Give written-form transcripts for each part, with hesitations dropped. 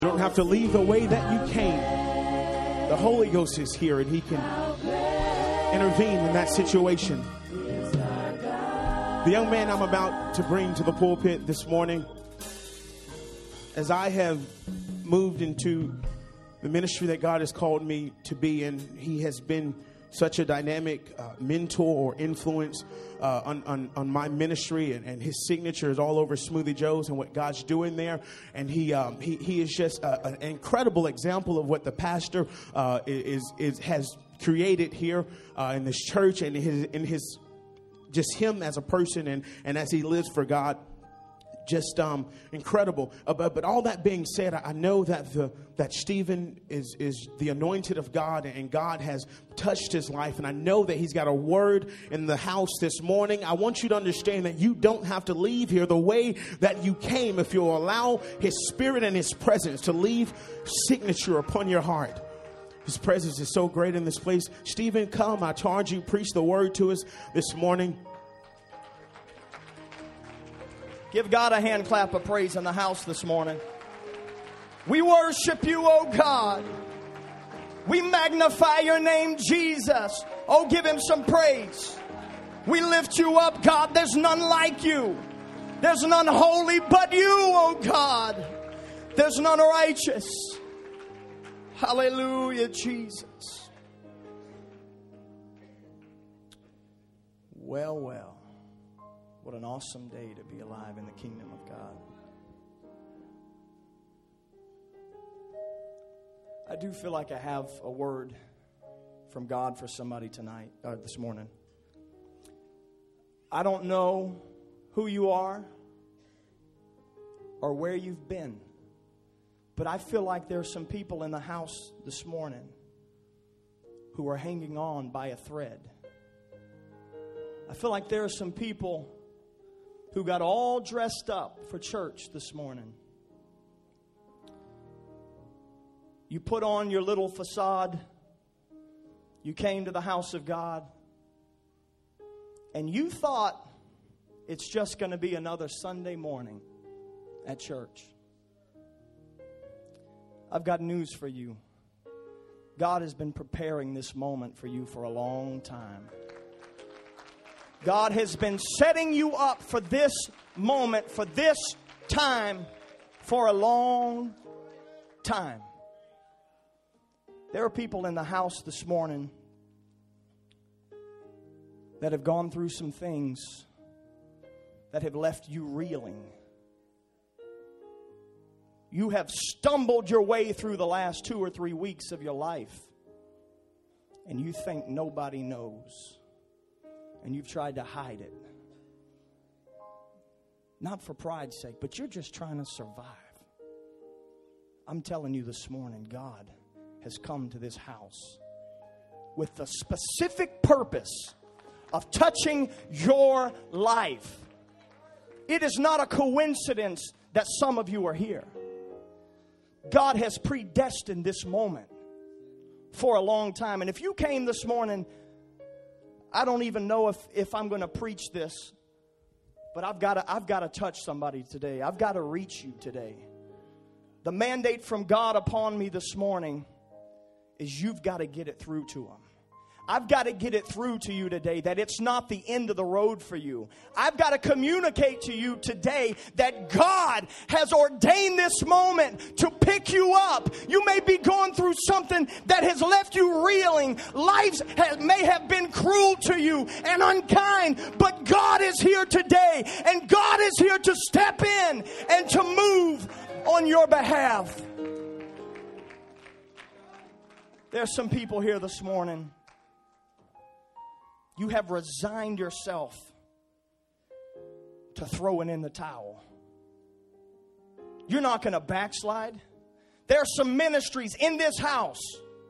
You don't have to leave the way that you came. The Holy Ghost is here and He can intervene in that situation. The young man I'm about to bring to the pulpit this morning, as I have moved into the ministry that God has called me to be in, he has been such a dynamic mentor or influence on my ministry, and his signature is all over Smoothie Joe's and what God's doing there. And he is just an incredible example of what the pastor has created here in this church, and in his just him as a person and as he lives for God. Just incredible. But all that being said, I know that Stephen is the anointed of God, and God has touched his life. And I know that he's got a word in the house this morning. I want you to understand that you don't have to leave here the way that you came if you'll allow His Spirit and His presence to leave signature upon your heart. His presence is so great in this place. Stephen, come. I charge you, preach the word to us this morning. Give God a hand clap of praise in the house this morning. We worship you, oh God. We magnify your name, Jesus. Oh, give Him some praise. We lift you up, God. There's none like you. There's none holy but you, oh God. There's none righteous. Hallelujah, Jesus. Well. What an awesome day to be alive in the kingdom of God. I do feel like I have a word from God for somebody tonight, this morning. I don't know who you are or where you've been, but I feel like there's some people in the house this morning who are hanging on by a thread. I feel like there are some people who got all dressed up for church this morning. You put on your little facade. You came to the house of God. And you thought it's just going to be another Sunday morning at church. I've got news for you. God has been preparing this moment for you for a long time. God has been setting you up for this moment, for this time, for a long time. There are people in the house this morning that have gone through some things that have left you reeling. You have stumbled your way through the last 2 or 3 weeks of your life, and you think nobody knows. And you've tried to hide it. Not for pride's sake, but you're just trying to survive. I'm telling you this morning, God has come to this house with the specific purpose of touching your life. It is not a coincidence that some of you are here. God has predestined this moment for a long time. And if you came this morning, I don't even know if I'm going to preach this, but I've got to touch somebody today. I've got to reach you today. The mandate from God upon me this morning is you've got to get it through to them. I've got to get it through to you today that it's not the end of the road for you. I've got to communicate to you today that God has ordained this moment to pick you up. You may be going through something that has left you reeling. Life may have been cruel to you and unkind, but God is here today, and God is here to step in and to move on your behalf. There's some people here this morning. You have resigned yourself to throwing in the towel. You're not going to backslide. There are some ministries in this house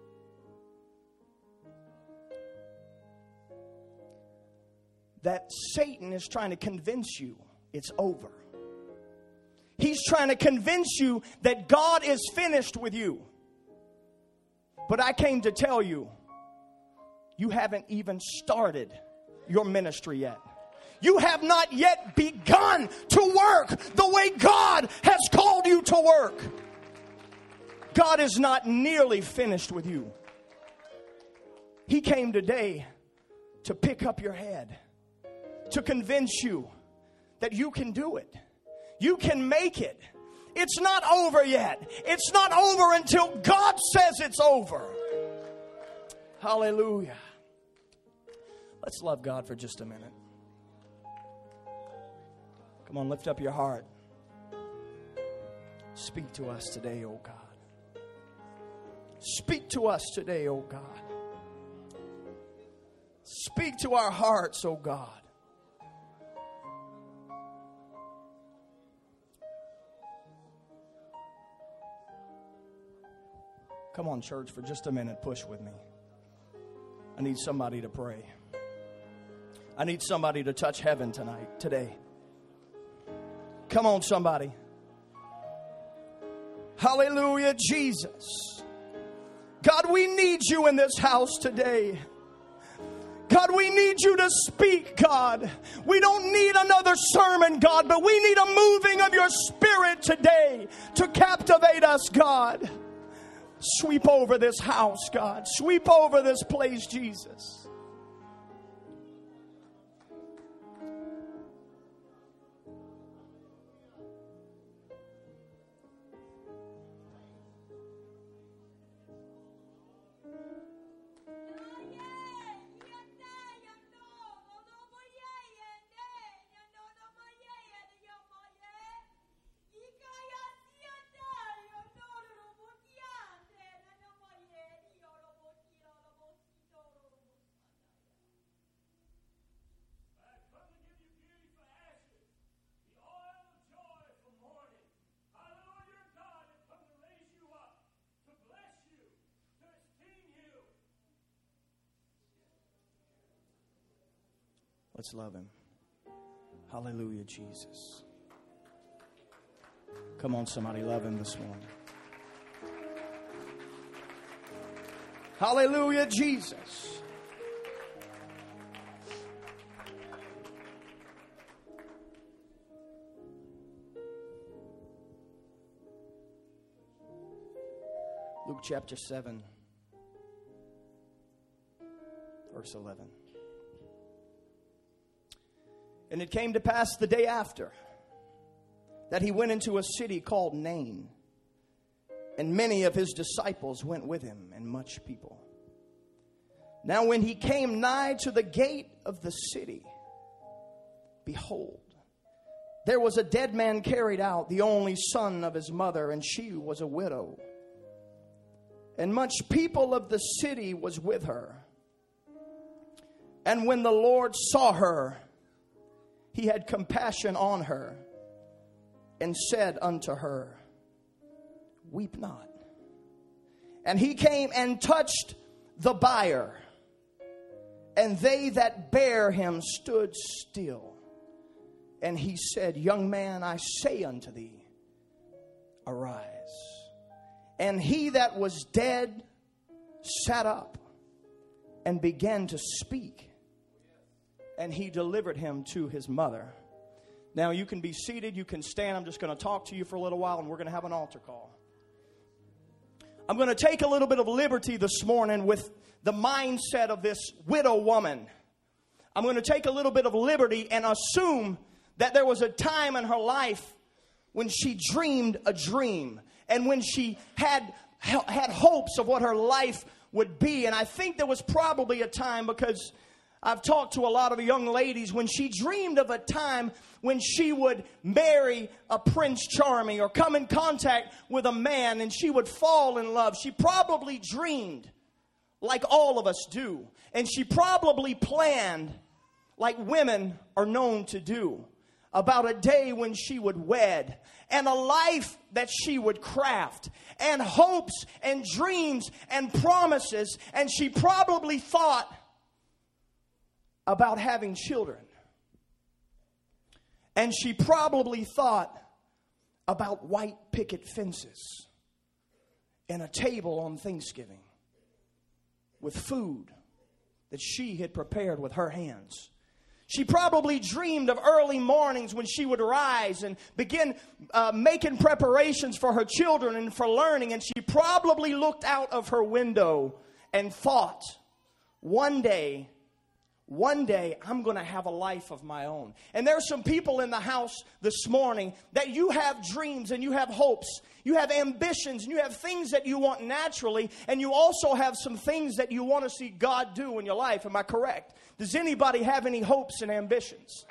that Satan is trying to convince you it's over. He's trying to convince you that God is finished with you. But I came to tell you, you haven't even started your ministry yet. You have not yet begun to work the way God has called you to work. God is not nearly finished with you. He came today to pick up your head, to convince you that you can do it. You can make it. It's not over yet. It's not over until God says it's over. Hallelujah. Let's love God for just a minute. Come on, lift up your heart. Speak to us today, oh God. Speak to us today, oh God. Speak to our hearts, oh God. Come on, church, for just a minute, push with me. I need somebody to pray. I need somebody to touch heaven today. Come on, somebody. Hallelujah, Jesus. God, we need you in this house today. God, we need you to speak, God. We don't need another sermon, God, but we need a moving of your Spirit today to captivate us, God. Sweep over this house, God. Sweep over this place, Jesus. Let's love him. Hallelujah, Jesus. Come on, somebody, love him this morning. Hallelujah, Jesus. Luke chapter 7, verse 11. And it came to pass the day after that he went into a city called Nain, and many of his disciples went with him, and much people. Now when he came nigh to the gate of the city, behold, there was a dead man carried out, the only son of his mother, and she was a widow. And much people of the city was with her. And when the Lord saw her, he had compassion on her, and said unto her, weep not. And he came and touched the bier, and they that bare him stood still. And he said, young man, I say unto thee, arise. And he that was dead sat up and began to speak. And he delivered him to his mother. Now you can be seated, you can stand. I'm just going to talk to you for a little while, and we're going to have an altar call. I'm going to take a little bit of liberty this morning with the mindset of this widow woman. I'm going to take a little bit of liberty and assume that there was a time in her life when she dreamed a dream, and when she had hopes of what her life would be. And I think there was probably a time, because I've talked to a lot of young ladies, when she dreamed of a time when she would marry a Prince Charming or come in contact with a man and she would fall in love. She probably dreamed like all of us do. And she probably planned like women are known to do about a day when she would wed, and a life that she would craft, and hopes and dreams and promises. And she probably thought about having children. And she probably thought about white picket fences and a table on Thanksgiving with food that she had prepared with her hands. She probably dreamed of early mornings when she would rise and begin making preparations for her children and for learning. And she probably looked out of her window and thought, one day, I'm going to have a life of my own. And there's some people in the house this morning that you have dreams and you have hopes. You have ambitions and you have things that you want naturally. And you also have some things that you want to see God do in your life. Am I correct? Does anybody have any hopes and ambitions?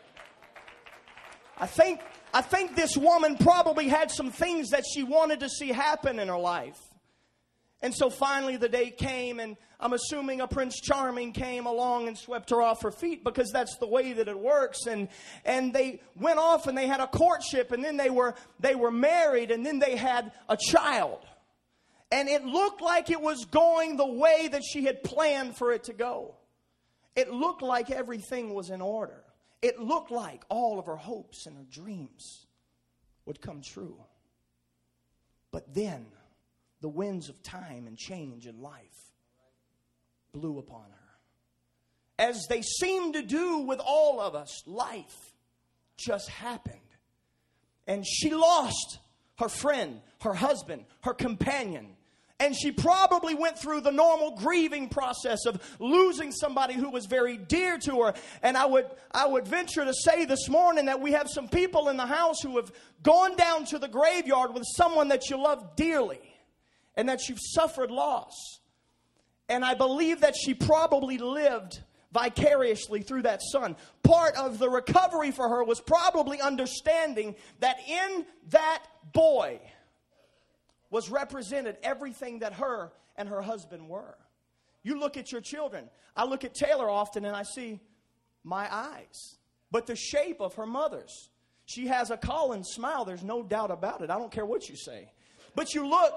I think this woman probably had some things that she wanted to see happen in her life. And so finally the day came, and I'm assuming a Prince Charming came along and swept her off her feet, because that's the way that it works. And they went off and they had a courtship, and then they were married, and then they had a child. And it looked like it was going the way that she had planned for it to go. It looked like everything was in order. It looked like all of her hopes and her dreams would come true. But then the winds of time and change in life blew upon her. As they seem to do with all of us, life just happened. And she lost her friend, her husband, her companion. And she probably went through the normal grieving process of losing somebody who was very dear to her. And I would venture to say this morning that we have some people in the house who have gone down to the graveyard with someone that you love dearly and that you've suffered loss. And I believe that she probably lived vicariously through that son. Part of the recovery for her was probably understanding that in that boy was represented everything that her and her husband were. You look at your children. I look at Taylor often and I see my eyes, but the shape of her mother's. She has a Collins smile. There's no doubt about it. I don't care what you say. But you look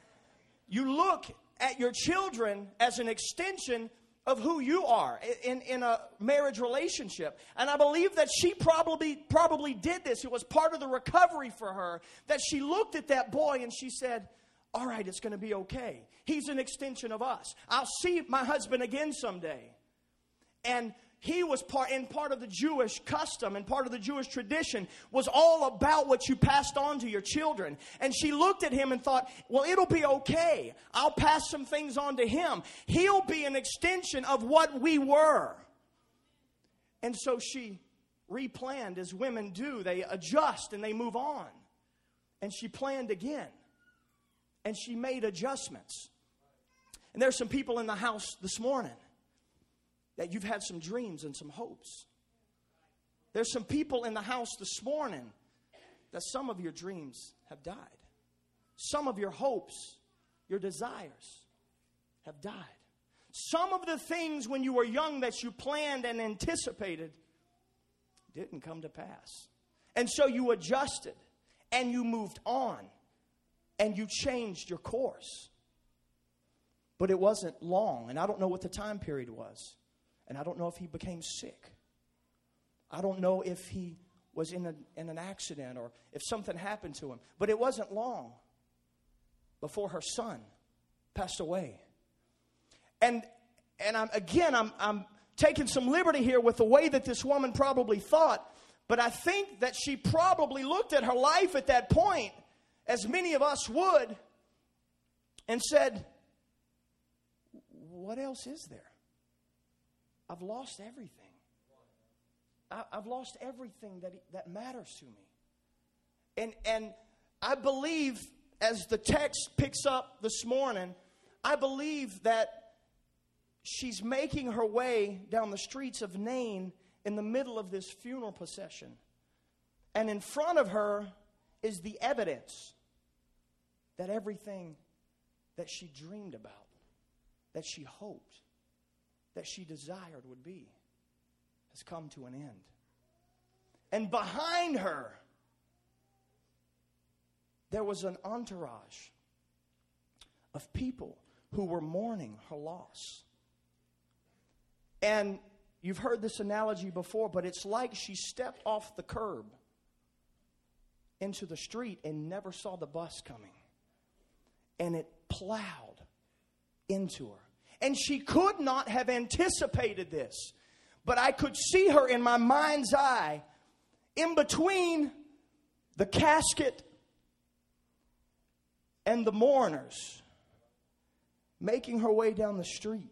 at your children as an extension of who you are in a marriage relationship. And I believe that she probably did this. It was part of the recovery for her, that she looked at that boy and she said, all right, it's going to be okay. He's an extension of us. I'll see my husband again someday. And he was part of the Jewish custom and part of the Jewish tradition was all about what you passed on to your children. And she looked at him and thought, well, it'll be okay. I'll pass some things on to him. He'll be an extension of what we were. And so she replanned, as women do. They adjust and they move on. And she planned again. And she made adjustments. And there's some people in the house this morning that you've had some dreams and some hopes. There's some people in the house this morning that some of your dreams have died. Some of your hopes, your desires have died. Some of the things when you were young that you planned and anticipated didn't come to pass. And so you adjusted and you moved on and you changed your course. But it wasn't long, and I don't know what the time period was. And I don't know if he became sick. I don't know if he was in an accident or if something happened to him. But it wasn't long before her son passed away. And I'm taking some liberty here with the way that this woman probably thought. But I think that she probably looked at her life at that point, as many of us would, and said, what else is there? I've lost everything. I've lost everything that matters to me. And I believe, as the text picks up this morning, I believe that she's making her way down the streets of Nain in the middle of this funeral procession. And in front of her is the evidence that everything that she dreamed about, that she hoped, that she desired would be, has come to an end. And behind her, there was an entourage of people who were mourning her loss. And you've heard this analogy before, but it's like she stepped off the curb into the street and never saw the bus coming. And it plowed into her. And she could not have anticipated this. but I could see her in my mind's eye in between the casket and the mourners, making her way down the street,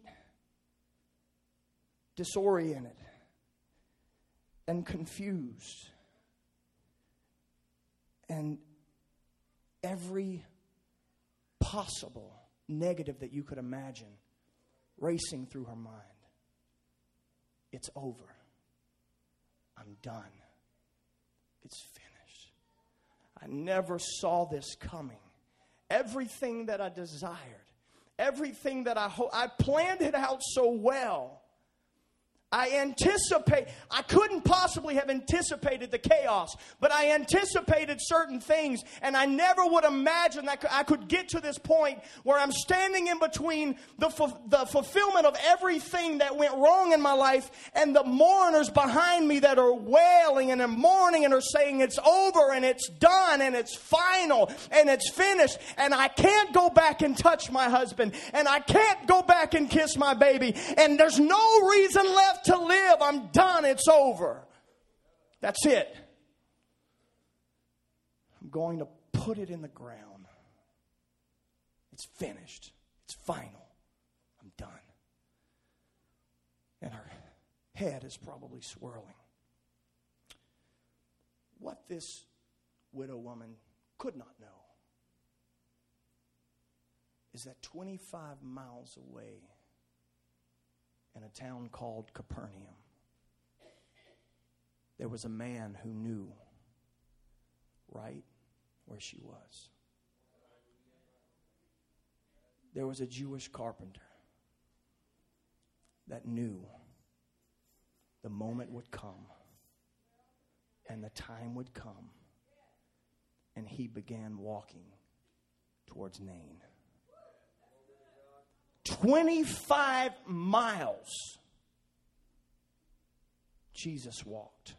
disoriented and confused. And every possible negative that you could imagine racing through her mind. It's over. I'm done. It's finished. I never saw this coming. Everything that I desired, everything that I planned it out so well. I couldn't possibly have anticipated the chaos, but I anticipated certain things, and I never would imagine that I could get to this point where I'm standing in between the fulfillment of everything that went wrong in my life and the mourners behind me that are wailing and are mourning and are saying it's over and it's done and it's final and it's finished, and I can't go back and touch my husband, and I can't go back and kiss my baby, and there's no reason left to live. I'm done. It's over. That's it. I'm going to put it in the ground. It's finished. It's final. I'm done. And her head is probably swirling. What this widow woman could not know is that 25 miles away, in a town called Capernaum, there was a man who knew right where she was. There was a Jewish carpenter that knew the moment would come and the time would come, and he began walking towards Nain. 25 miles Jesus walked.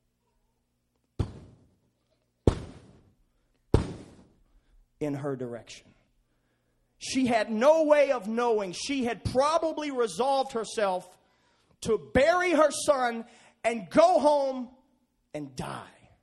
In her direction. She had no way of knowing. She had probably resolved herself to bury her son and go home and die.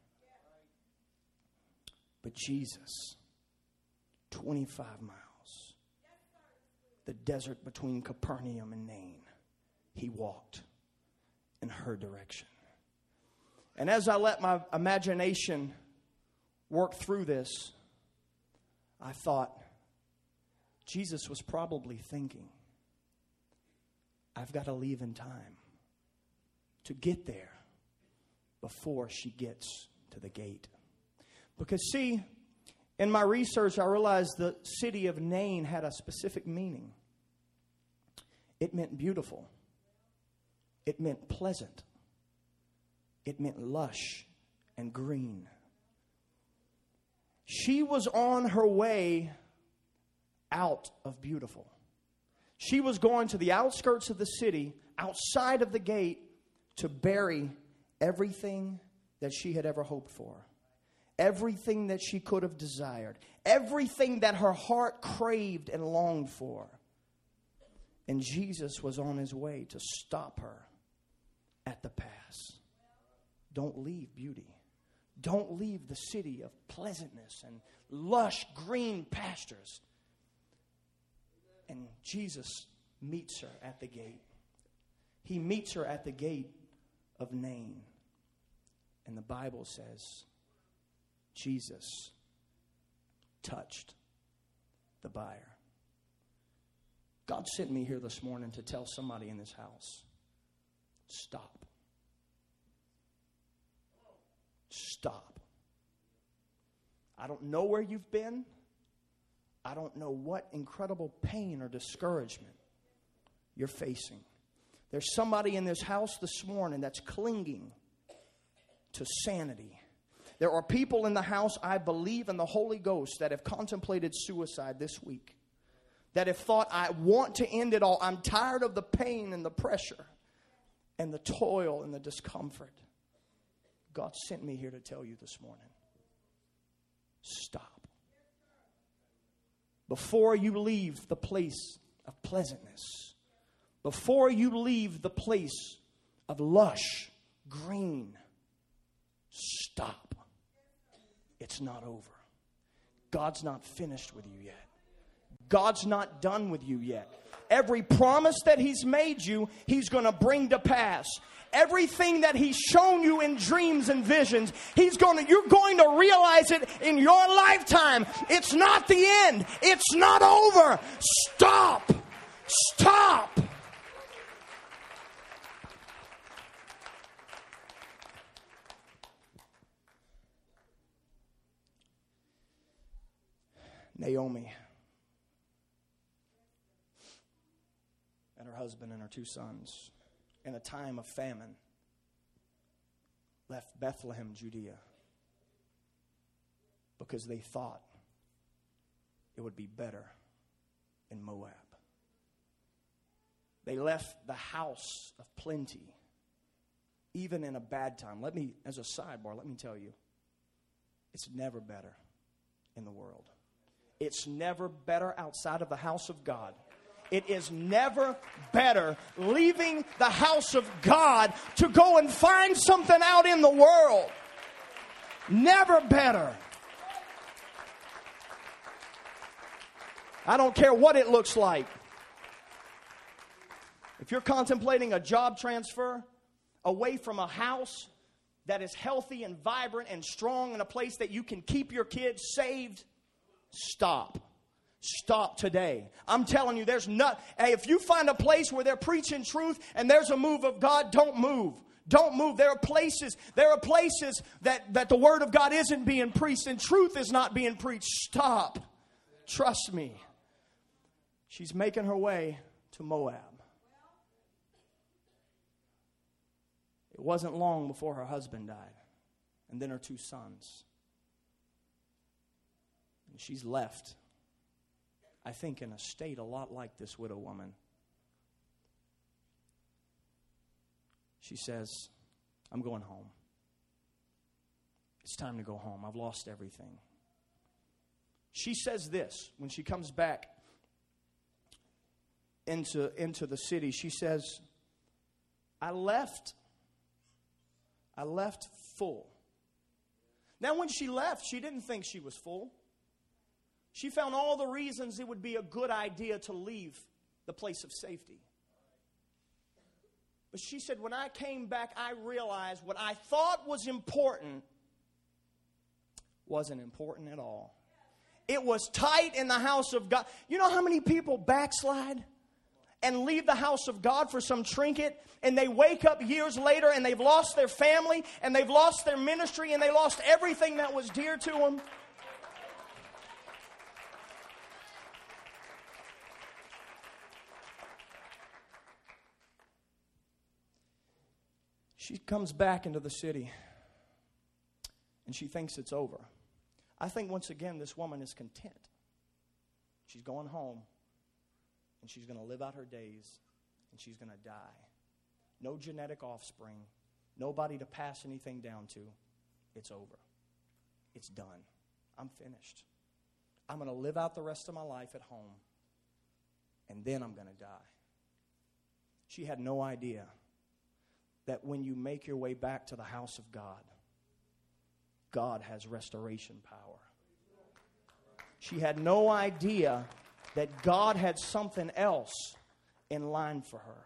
But Jesus, 25 miles. The desert between Capernaum and Nain. He walked in her direction. And as I let my imagination work through this, I thought, Jesus was probably thinking, I've got to leave in time to get there before she gets to the gate. Because see, in my research, I realized the city of Nain had a specific meaning. It meant beautiful. It meant pleasant. It meant lush and green. She was on her way out of beautiful. She was going to the outskirts of the city, outside of the gate, to bury everything that she had ever hoped for. Everything that she could have desired. Everything that her heart craved and longed for. And Jesus was on his way to stop her at the pass. Don't leave beauty. Don't leave the city of pleasantness and lush green pastures. And Jesus meets her at the gate. He meets her at the gate of Nain. And the Bible says, Jesus touched the buyer. God sent me here this morning to tell somebody in this house, stop. Stop. I don't know where you've been. I don't know what incredible pain or discouragement you're facing. There's somebody in this house this morning that's clinging to sanity. There are people in the house, I believe in the Holy Ghost, that have contemplated suicide this week. That have thought, I want to end it all. I'm tired of the pain and the pressure and the toil and the discomfort. God sent me here to tell you this morning, stop. Before you leave the place of pleasantness, before you leave the place of lush, green. Stop. It's not over. God's not finished with you yet. God's not done with you yet. Every promise that He's made you, He's going to bring to pass. Everything that He's shown you in dreams and visions, you're going to realize it in your lifetime. It's not the end. It's not over. Stop. Stop. Naomi and her husband and her 2 sons, in a time of famine, left Bethlehem, Judea, because they thought it would be better in Moab. They left the house of plenty, even in a bad time. As a sidebar, let me tell you, it's never better in the world. It's never better outside of the house of God. It is never better leaving the house of God to go and find something out in the world. Never better. I don't care what it looks like. If you're contemplating a job transfer away from a house that is healthy and vibrant and strong, in a place that you can keep your kids saved, stop. Stop today. I'm telling you, hey, if you find a place where they're preaching truth and there's a move of God, don't move. Don't move. There are places that the word of God isn't being preached and truth is not being preached. Stop. Trust me. She's making her way to Moab. It wasn't long before her husband died, and then her 2 sons. And she's left, I think, in a state a lot like this widow woman. She says, I'm going home. It's time to go home. I've lost everything. She says this when she comes back into the city. She says, I left full. Now, when she left, she didn't think she was full. She found all the reasons it would be a good idea to leave the place of safety. But she said, when I came back, I realized what I thought was important wasn't important at all. It was tight in the house of God. You know how many people backslide and leave the house of God for some trinket, and they wake up years later and they've lost their family and they've lost their ministry and they lost everything that was dear to them? She comes back into the city and she thinks it's over. I think once again this woman is content. She's going home and she's going to live out her days and she's going to die. No genetic offspring, nobody to pass anything down to. It's over. It's done. I'm finished. I'm going to live out the rest of my life at home and then I'm going to die. She had no idea that when you make your way back to the house of God, God has restoration power. She had no idea that God had something else in line for her.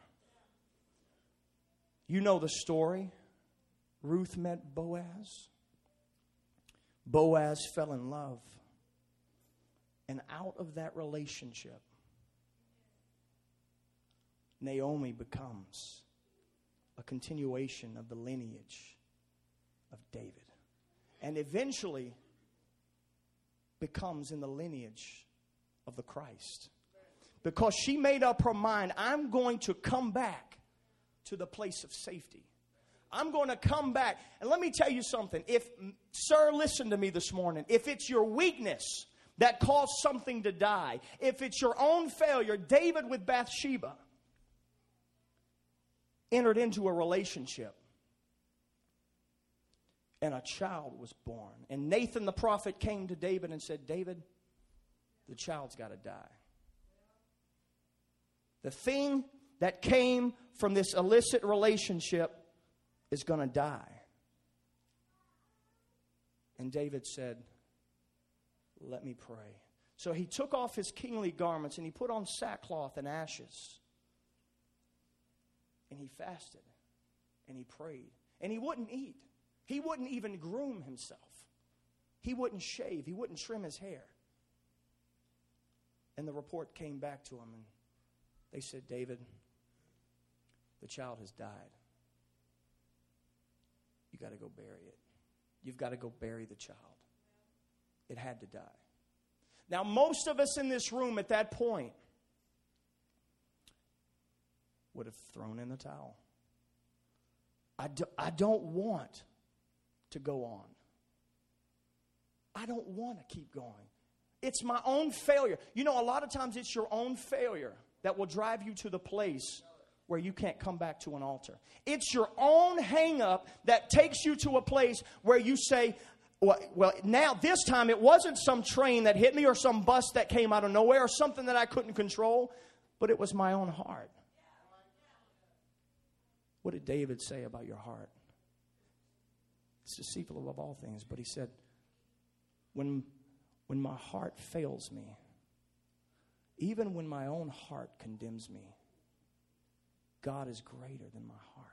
You know the story. Ruth met Boaz. Boaz fell in love. And out of that relationship, Naomi becomes a continuation of the lineage of David. And eventually becomes in the lineage of the Christ. Because she made up her mind, I'm going to come back to the place of safety. I'm going to come back. And let me tell you something. Sir, listen to me this morning. If it's your weakness that caused something to die, if it's your own failure, David with Bathsheba entered into a relationship. And a child was born. And Nathan the prophet came to David and said, David, the child's got to die. The thing that came from this illicit relationship is going to die. And David said, let me pray. So he took off his kingly garments and he put on sackcloth and ashes. And he fasted and he prayed. And he wouldn't eat. He wouldn't even groom himself. He wouldn't shave. He wouldn't trim his hair. And the report came back to him and they said, David, the child has died. You got to go bury it. You've got to go bury the child. It had to die. Now, most of us in this room at that point would have thrown in the towel. I don't want to go on. I don't want to keep going. It's my own failure. You know, a lot of times it's your own failure that will drive you to the place where you can't come back to an altar. It's your own hang-up that takes you to a place where you say, well, now this time it wasn't some train that hit me or some bus that came out of nowhere or something that I couldn't control, but it was my own heart. What did David say about your heart? It's deceitful above all things, but he said, when my heart fails me, even when my own heart condemns me, God is greater than my heart.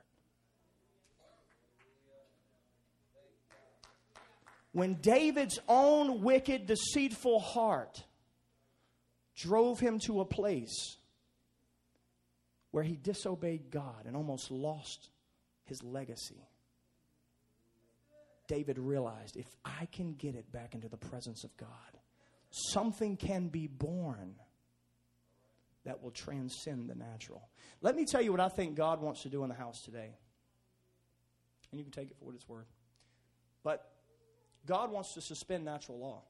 When David's own wicked, deceitful heart drove him to a place where he disobeyed God and almost lost his legacy, David realized, if I can get it back into the presence of God, something can be born that will transcend the natural. Let me tell you what I think God wants to do in the house today. And you can take it for what it's worth. But God wants to suspend natural law.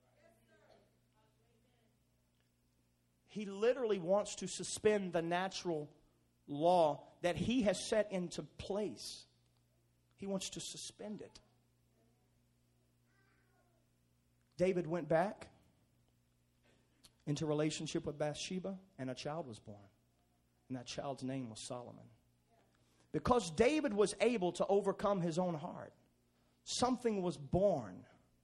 He literally wants to suspend the natural law that He has set into place. He wants to suspend it. David went back into relationship with Bathsheba, and a child was born. And that child's name was Solomon. Because David was able to overcome his own heart, something was born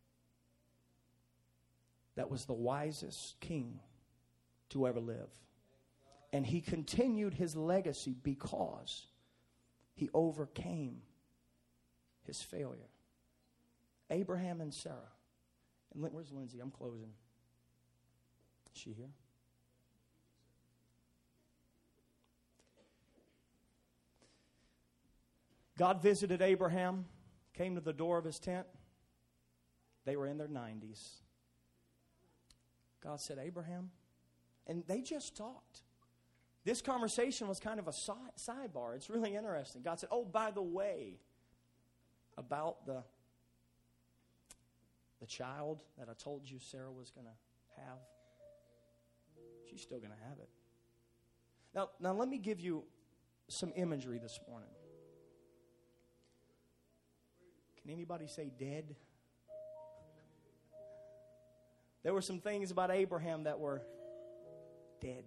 that was the wisest king to ever live. And he continued his legacy because he overcame his failure. Abraham and Sarah. And where's Lindsay? I'm closing. Is she here? God visited Abraham, came to the door of his tent. They were in their 90s. God said, Abraham, and they just talked. This conversation was kind of a sidebar. It's really interesting. God said, oh, by the way, about the child that I told you Sarah was going to have, she's still going to have it. Now let me give you some imagery this morning. Can anybody say dead? There were some things about Abraham that were dead.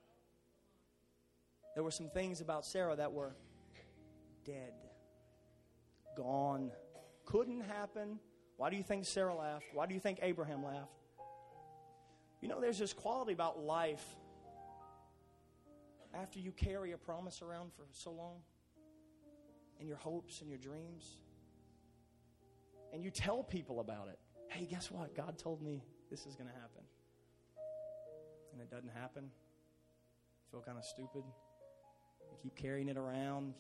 There were some things about Sarah that were dead, gone, couldn't happen. Why do you think Sarah laughed? Why do you think Abraham laughed? You know, there's this quality about life after you carry a promise around for so long, and your hopes and your dreams, and you tell people about it. Hey, guess what? God told me this is going to happen. And it doesn't happen. You feel kind of stupid. You keep carrying it around,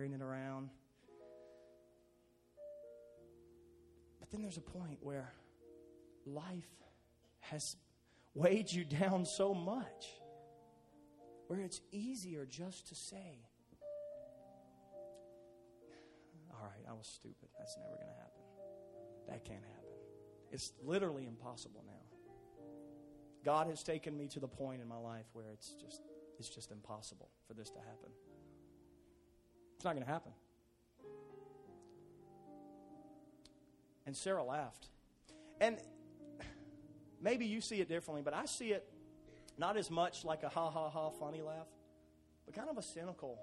But then there's a point where life has weighed you down so much where it's easier just to say, all right, I was stupid. That's never going to happen. That can't happen. It's literally impossible now. God has taken me to the point in my life where it's just impossible for this to happen. It's not going to happen. And Sarah laughed. And maybe you see it differently, but I see it not as much like a ha ha ha funny laugh, but kind of a cynical.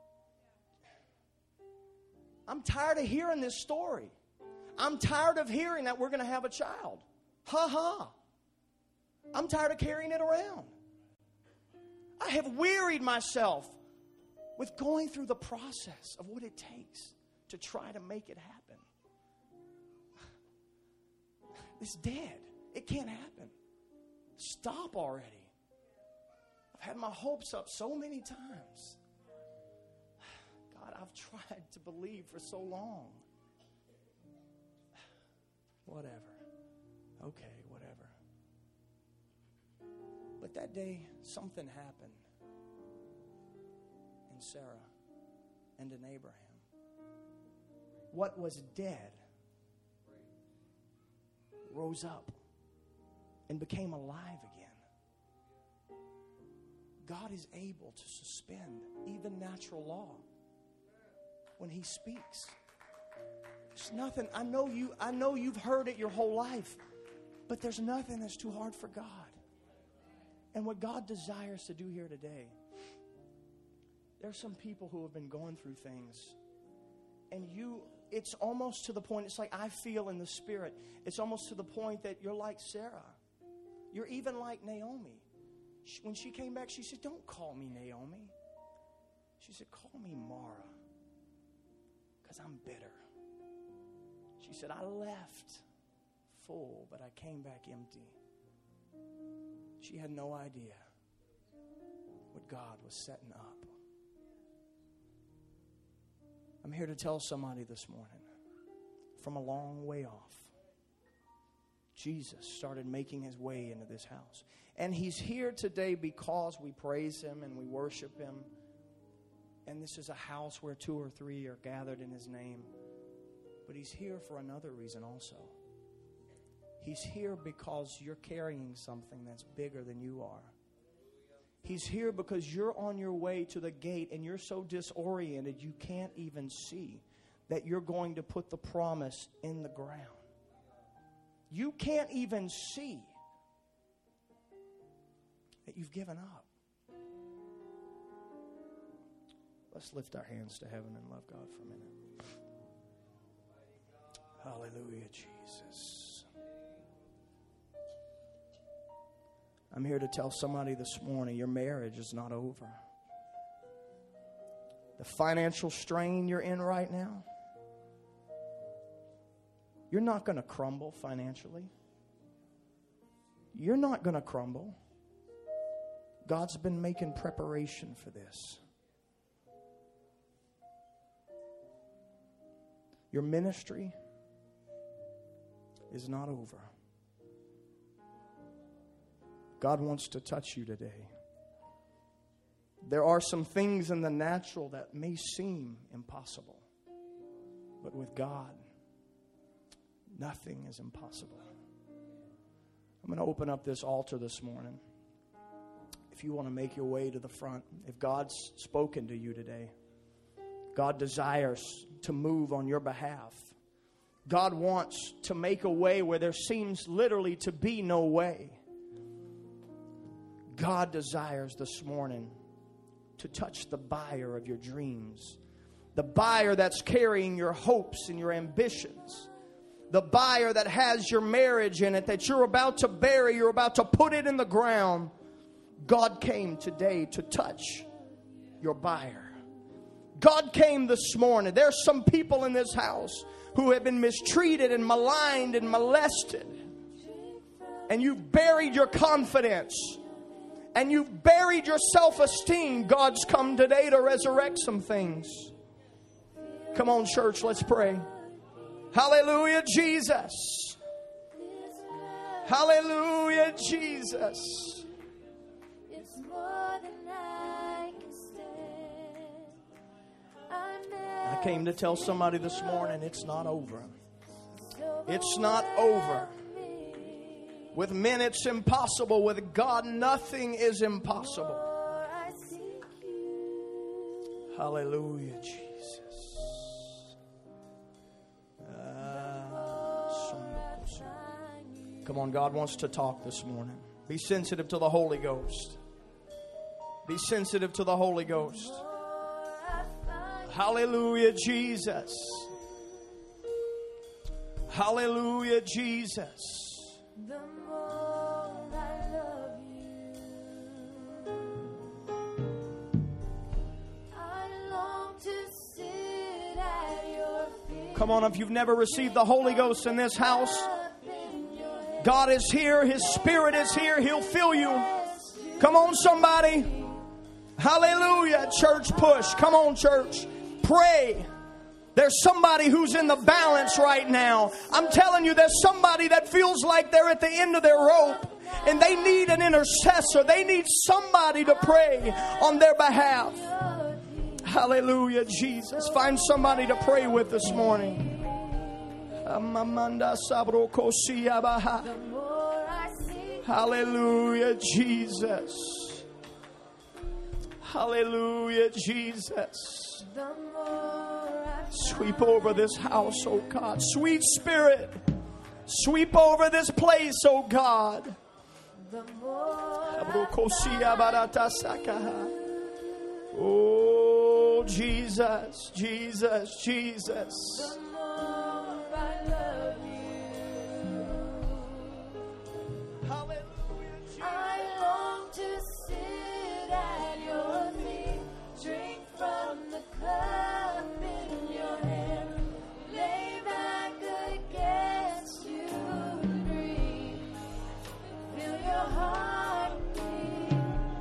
I'm tired of hearing this story. I'm tired of hearing that we're going to have a child. Ha ha. I'm tired of carrying it around. I have wearied myself with going through the process of what it takes to try to make it happen. It's dead. It can't happen. Stop already. I've had my hopes up so many times. God, I've tried to believe for so long. Whatever. Okay, whatever. But that day, something happened in Sarah and in Abraham. What was dead rose up and became alive again. God is able to suspend even natural law when He speaks. There's nothing. I know you've heard it your whole life, but there's nothing that's too hard for God. And what God desires to do here today, there's some people who have been going through things, and it's almost to the point, it's like I feel in the spirit, it's almost to the point that you're like Sarah. You're even like Naomi. When she came back, she said, "Don't call me Naomi." She said, "Call me Mara, because I'm bitter." She said, "I left full, but I came back empty." She had no idea what God was setting up. I'm here to tell somebody this morning, from a long way off, Jesus started making His way into this house. And He's here today because we praise Him and we worship Him. And this is a house where 2 or 3 are gathered in His name. But He's here for another reason also. He's here because you're carrying something that's bigger than you are. He's here because you're on your way to the gate and you're so disoriented you can't even see that you're going to put the promise in the ground. You can't even see that you've given up. Let's lift our hands to heaven and love God for a minute. Hallelujah, Jesus. I'm here to tell somebody this morning, your marriage is not over. The financial strain you're in right now, you're not going to crumble financially. You're not going to crumble. God's been making preparation for this. Your ministry is not over. God wants to touch you today. There are some things in the natural that may seem impossible, but with God, nothing is impossible. I'm going to open up this altar this morning. If you want to make your way to the front, if God's spoken to you today, God desires to move on your behalf. God wants to make a way where there seems literally to be no way. God desires this morning to touch the buyer of your dreams, the buyer that's carrying your hopes and your ambitions, the buyer that has your marriage in it that you're about to bury, you're about to put it in the ground. God came today to touch your buyer. God came this morning. There's some people in this house who have been mistreated and maligned and molested, and you've buried your confidence. And you've buried your self-esteem. God's come today to resurrect some things. Come on, church, let's pray. Hallelujah, Jesus. Hallelujah, Jesus. It's more than I can stand. I came to tell somebody this morning, it's not over. It's not over. With men, it's impossible. With God, nothing is impossible. Hallelujah, Jesus. Come on, God wants to talk this morning. Be sensitive to the Holy Ghost. Be sensitive to the Holy Ghost. Hallelujah, Jesus. Hallelujah, Jesus. The more I love you, I long to sit at your feet. Come on, if you've never received the Holy Ghost in this house, God is here. His Spirit is here. He'll fill you. Come on, somebody. Hallelujah. Church, push. Come on, church. Pray. There's somebody who's in the balance right now. I'm telling you, there's somebody that feels like they're at the end of their rope and they need an intercessor. They need somebody to pray on their behalf. Hallelujah, Jesus. Find somebody to pray with this morning. Hallelujah, Jesus. Hallelujah, Jesus. Sweep over this house, oh God. Sweet Spirit, sweep over this place, oh God. Oh, Jesus, Jesus, Jesus. I long to sit at your feet, drink from the cup in your hand, lay back against you and breathe, feel your heart beat.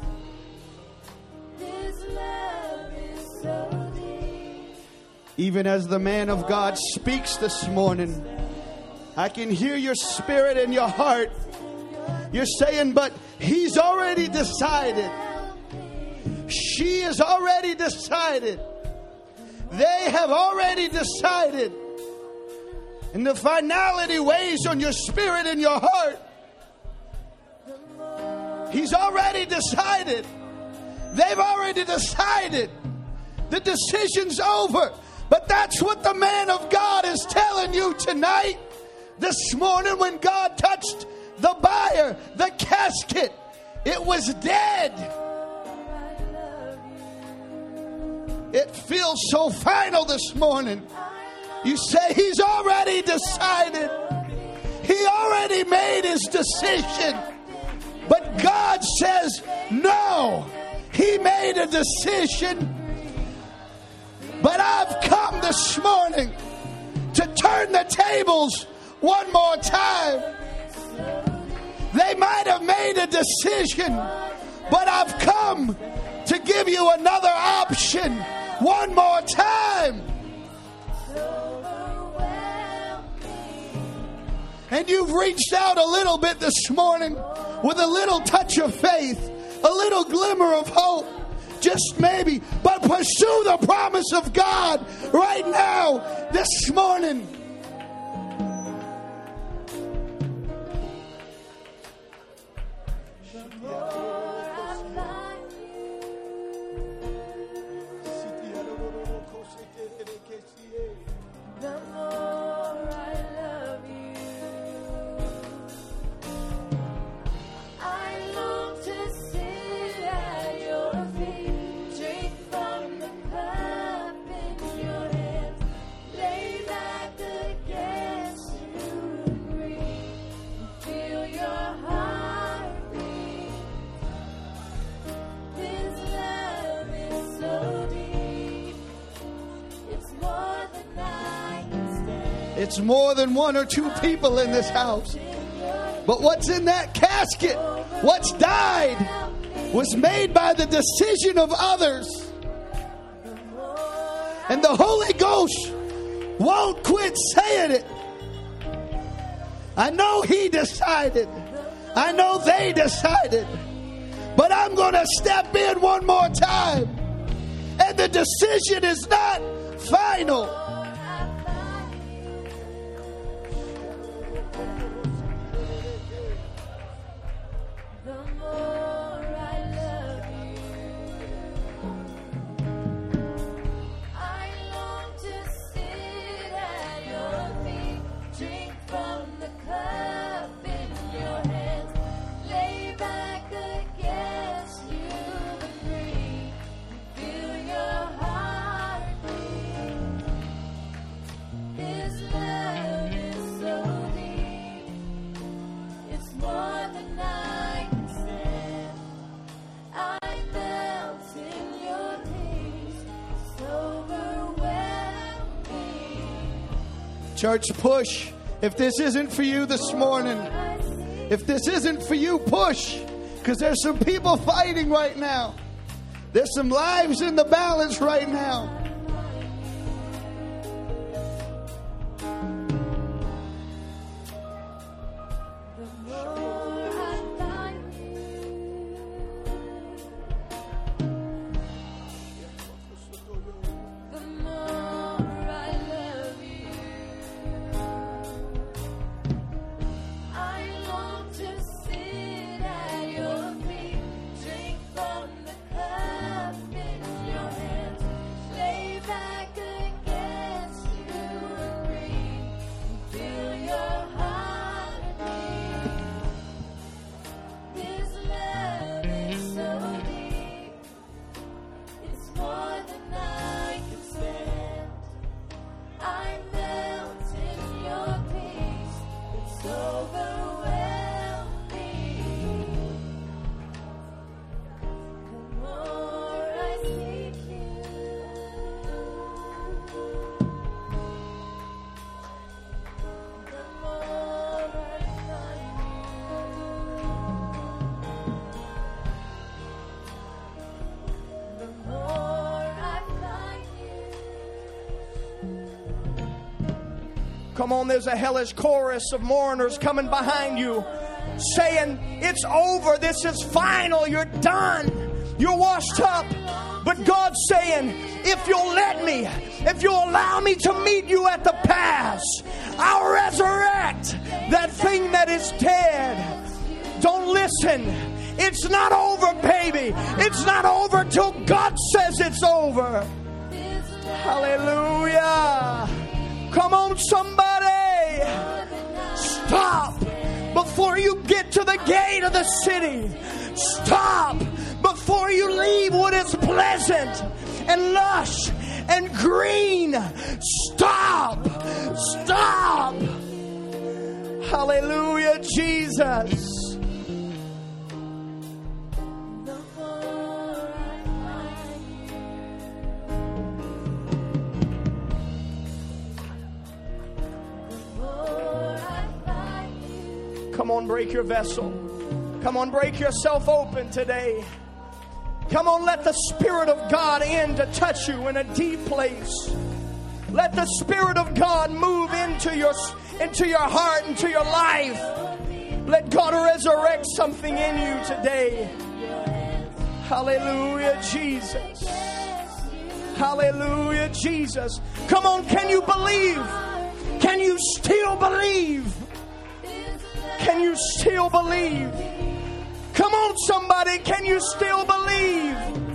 This love is so deep. Even as the man of God speaks this morning, I can hear your spirit and your heart. You're saying, but he's already decided. She has already decided. They have already decided. And the finality weighs on your spirit and your heart. He's already decided. They've already decided. The decision's over. But that's what the man of God is telling you tonight. This morning when God touched the buyer, the casket, it was dead. It feels so final this morning. You say he's already decided. He already made his decision. But God says, no, he made a decision. But I've come this morning to turn the tables one more time. They might have made a decision, but I've come to give you another option one more time. And you've reached out a little bit this morning with a little touch of faith, a little glimmer of hope, just maybe. But pursue the promise of God right now, this morning. It's more than one or two people in this house. But what's in that casket, what's died, was made by the decision of others. And the Holy Ghost won't quit saying it. I know he decided. I know they decided. But I'm going to step in one more time. And the decision is not final. Church, push. If this isn't for you this morning, if this isn't for you, push. Because there's some people fighting right now. There's some lives in the balance right now. Come on, there's a hellish chorus of mourners coming behind you saying, it's over, this is final, you're done, you're washed up. But God's saying, if you'll let me, if you'll allow me to meet you at the pass, I'll resurrect that thing that is dead. Don't listen. It's not over, baby. It's not over till God says it's over. Hallelujah. Come on, somebody. Stop before you get to the gate of the city. Stop before you leave what is pleasant and lush and green. Stop. Stop. Hallelujah, Jesus. Come on, break your vessel. Come on, break yourself open today. Come on, let the Spirit of God in to touch you in a deep place. Let the Spirit of God move into your heart, into your life. Let God resurrect something in you today. Hallelujah, Jesus. Hallelujah, Jesus. Come on, can you believe? Can you still believe? Can you still believe? Come on, somebody, can you still believe?